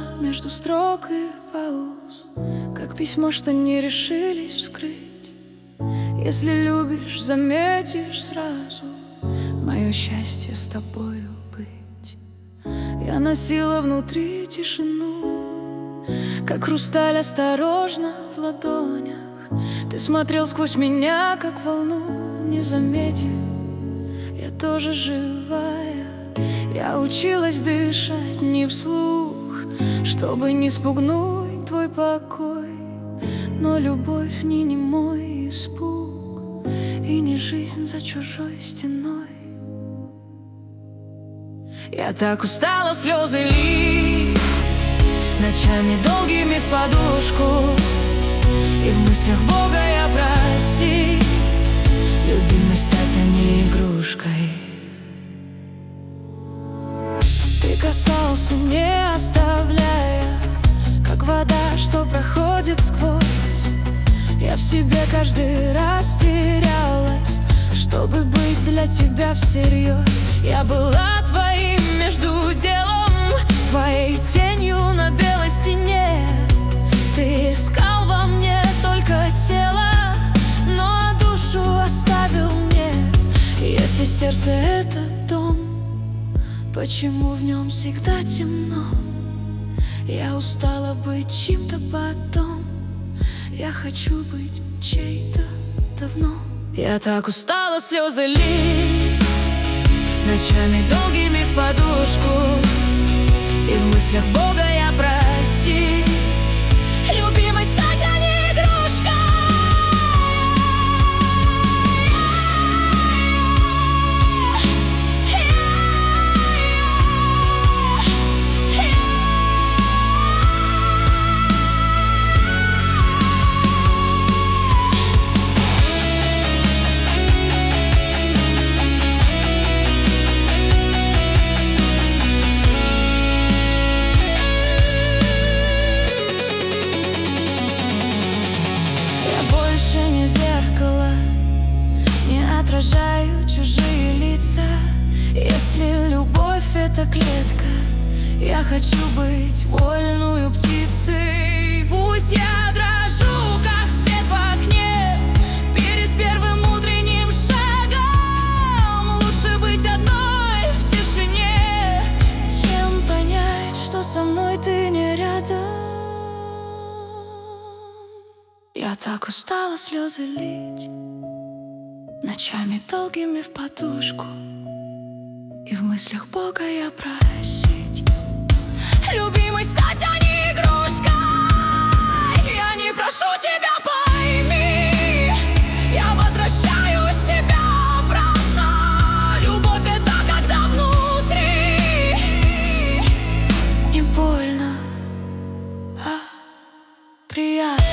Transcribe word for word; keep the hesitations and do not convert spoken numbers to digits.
осторожно между строк и пауз, как письмо, что не решились вскрыть. Если любишь, заметишь сразу мое счастье с тобою быть. Я носила внутри тишину, как хрусталь осторожно в ладонях. Ты смотрел сквозь меня, как волну, не заметив, я тоже живая. Я училась дышать не вслух, чтобы не спугнуть твой покой. Но любовь не немой испуг, и не жизнь за чужой стеной. Я так устала слезы лить, ночами долгими в подушку, и в мыслях Бога я просить любимой стать, а не игрушкой. Ты касался, не оставляя, как вода, что проходит сквозь. Я в себе каждый раз терялась, чтобы быть для тебя всерьез. Я была твоим между делом, твоей тенью на белой стене. Ты искал во мне только тело, но душу оставил мне. Если сердце — это дом, почему в нем всегда темно? Я устала быть чьим-то потом, я хочу быть чей-то давно. Я так устала слезы лить, ночами долгими в подушку, и в мыслях Бога я просить любимой стать, а не игрушкой. Отражаю чужие лица. Если любовь — это клетка, я хочу быть вольную птицей. Пусть я дрожу, как свет в окне перед первым утренним шагом. Лучше быть одной в тишине, чем понять, что со мной ты не рядом. Я так устала слезы лить, ночами долгими в подушку, и в мыслях Бога я просить любимой стать, а не игрушкой. Я не прошу тебя, пойми, я возвращаю себя обратно. Любовь — это когда внутри не больно, а приятно.